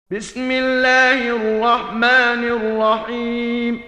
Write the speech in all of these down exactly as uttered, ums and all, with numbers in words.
بسم الله الرحمن الرحيم.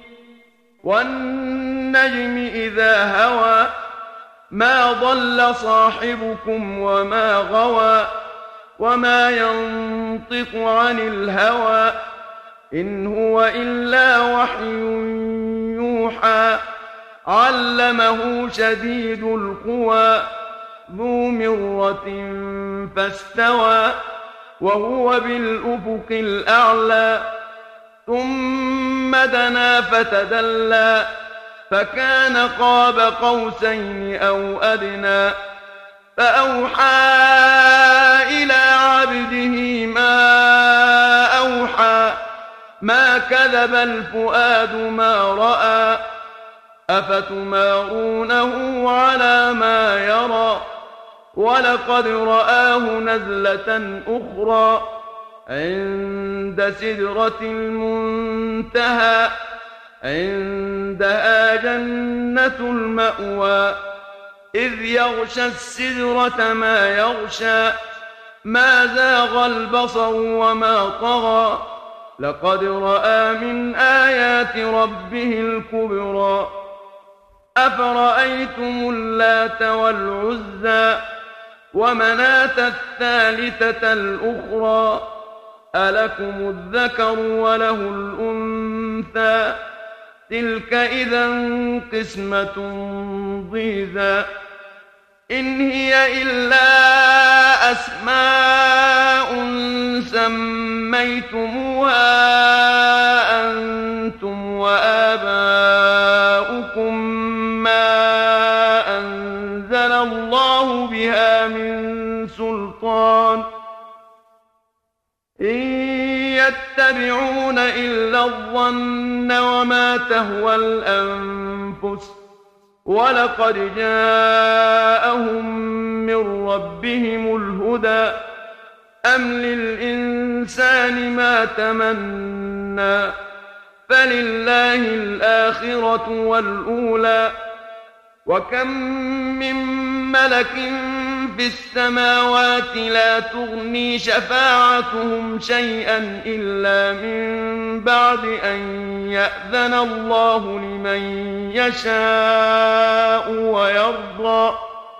والنجم إذا هوى ما ضل صاحبكم وما غوى وما ينطق عن الهوى إن هو إلا وحي يوحى علمه شديد القوى ذو مرة فاستوى وهو بالأفق الأعلى ثم دنا فتدلى فكان قاب قوسين أو أدنى فأوحى إلى عبده ما أوحى ما كذب الفؤاد ما رأى أفتمارونه على ما يرى ولقد رآه نزلة أخرى عند سدرة المنتهى عندها جنة المأوى إذ يغشى السدرة ما يغشى ما زاغ البصر وما طغى لقد رأى من آيات ربه الكبرى أفرأيتم اللات والعزى ومناة الثالثة الأخرى ألكم الذكر وله الأنثى تلك إذا قسمة ضيزى إن هي إلا أسماء سميتموها أنتم وآباؤكم ما أنزل الله بها من سلطان إن يتبعون إلا الظن وما تهوى الأنفس ولقد جاءهم من ربهم الهدى أم للإنسان ما تمنى فلله الآخرة والأولى وكم من ملك في السماوات لا تغني شفاعتهم شيئا إلا من بعد أن يأذن الله لمن يشاء ويرضى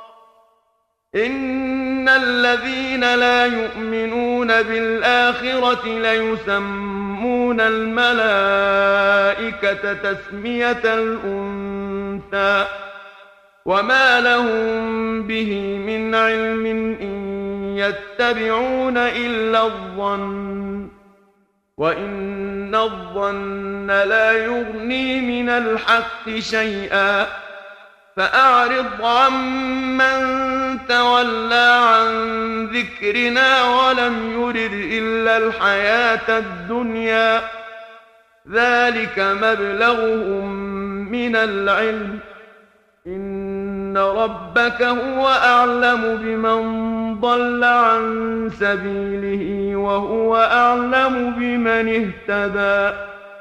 إن الذين لا يؤمنون بالآخرة ليسمون الملائكة تسمية الأنثى وما لهم به من علم إن يتبعون إلا الظن وإن الظن لا يغني من الحق شيئا فأعرض عمن تولى عن ذكرنا ولم يرد إلا الحياة الدنيا ذلك مبلغهم من العلم إن ربك هو أعلم بمن ضل عن سبيله وهو أعلم بمن اهتدى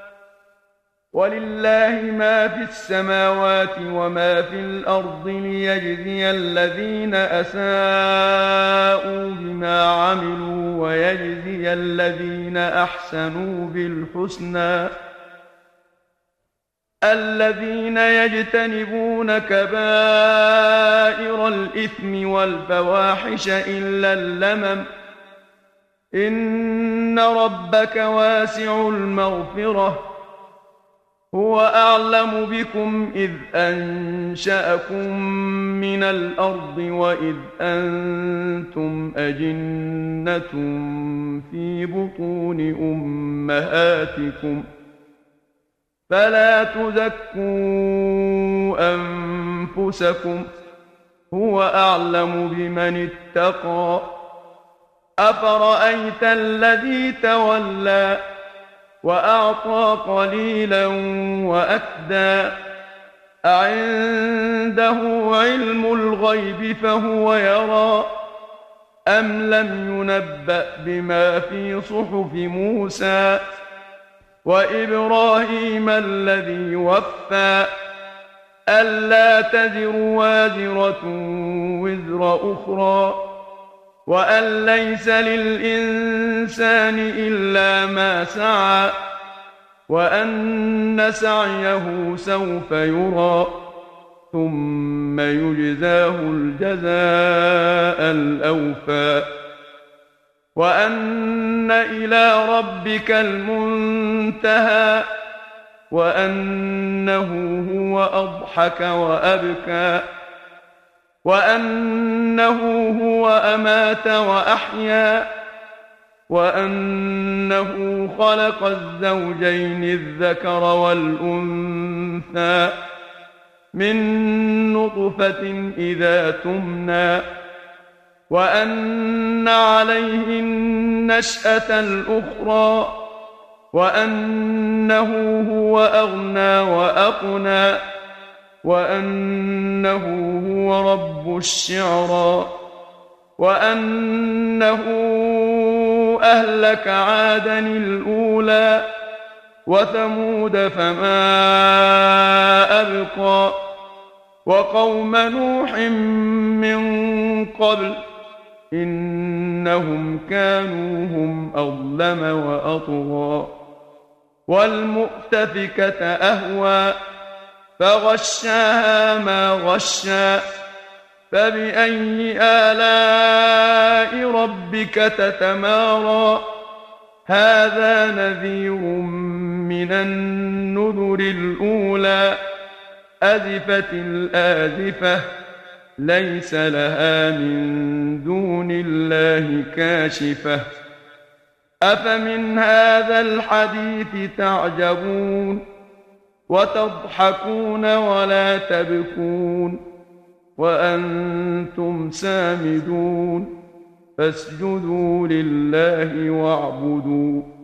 ولله ما في السماوات وما في الأرض ليجزي الذين أساءوا بما عملوا ويجزي الذين أحسنوا بالحسنى الذين يجتنبون كبائر الإثم والفواحش إلا اللمم إن ربك واسع المغفرة هو أعلم بكم إذ أنشأكم من الأرض وإذ أنتم أجنة في بطون أمهاتكم فلا تزكوا أنفسكم هو أعلم بمن اتقى أفرأيت الذي تولى وأعطى قليلا وأكدى أعنده علم الغيب فهو يرى أم لم ينبأ بما في صحف موسى وإبراهيم الذي وفى ألا تزر وازرة وزر أخرى وأن ليس للإنسان إلا ما سعى وأن سعيه سوف يرى ثم يجزاه الجزاء الأوفى وأن إلى ربك المنتهى وأنه هو أضحك وأبكى وأنه هو أمات وأحيا وأنه خلق الزوجين الذكر والأنثى من نطفة إذا تمنى وأن عليه النشأة الأخرى وأنه هو أغنى وأقنى وأنه هو رب الشعرى وأنه أهلك عادا الأولى وثمود فما أبقى وقوم نوح من قبل إنهم كانوا هم أظلم وأطغى والمؤتفكة أهوى فغشاها ما غشى فبأي آلاء ربك تتمارى هذا نذير من النذر الأولى أزفت الآزفة ليس لها من دون الله كاشفة أفمن هذا الحديث تعجبون وتضحكون ولا تبكون وأنتم سامدون فاسجدوا لله واعبدوا